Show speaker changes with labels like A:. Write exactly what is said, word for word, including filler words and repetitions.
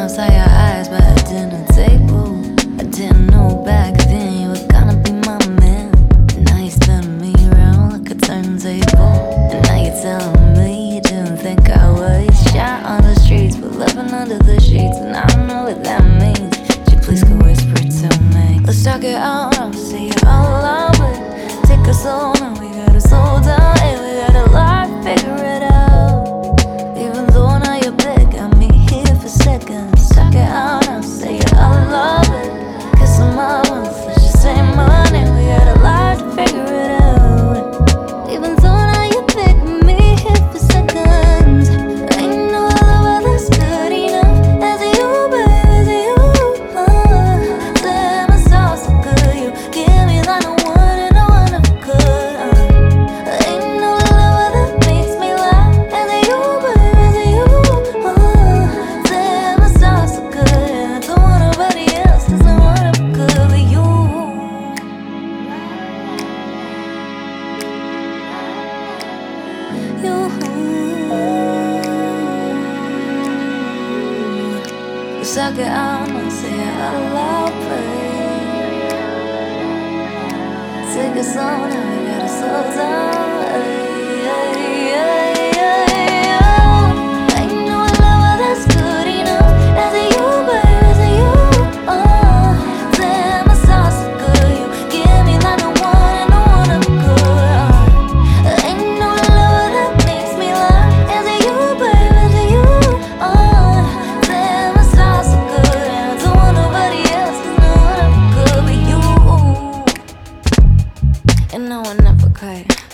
A: outside your eyes by a dinner table. I didn't know back then you were gonna be my man. And now you spin me around like a turntable. And now you're telling me you didn't think I was shot on the streets, but living under the sheets, and I don't know what that means. Would you please go whisper to me? Let's talk it out, I'll see you all over. Take us slow now, we gotta slow down, and we gotta lie, figure it out. Even though now you're big, got me here for seconds. Talk it out, I'll say it, I love it. Kiss on my mouth, let's just say money. We gotta lie to figure it out. Even though now you're big, got me here for seconds. Ain't no other weather's good enough as you, baby, as you. Uh, damn, it's all so good. You give me like no one and no one ever could. Uh, ain't no other weather makes me laugh as you, baby, as you. Uh, damn, it's all so good. I don't want nobody else, 'cause no one ever could but you. You. Suck it out and say it out loud, babe. Take it slow now, we gotta slow down. Ay, ay, ay, ay, oh. Ain't no lover that's good enough as you, babe, as you. Oh, damn, it's all so good. You give me like no one and no one ever could. Uh, ain't no lover that makes me laugh as you, babe, as you. Oh, damn, it's all so good. And I don't want nobody else, 'cause no one ever could but you. And no one ever could.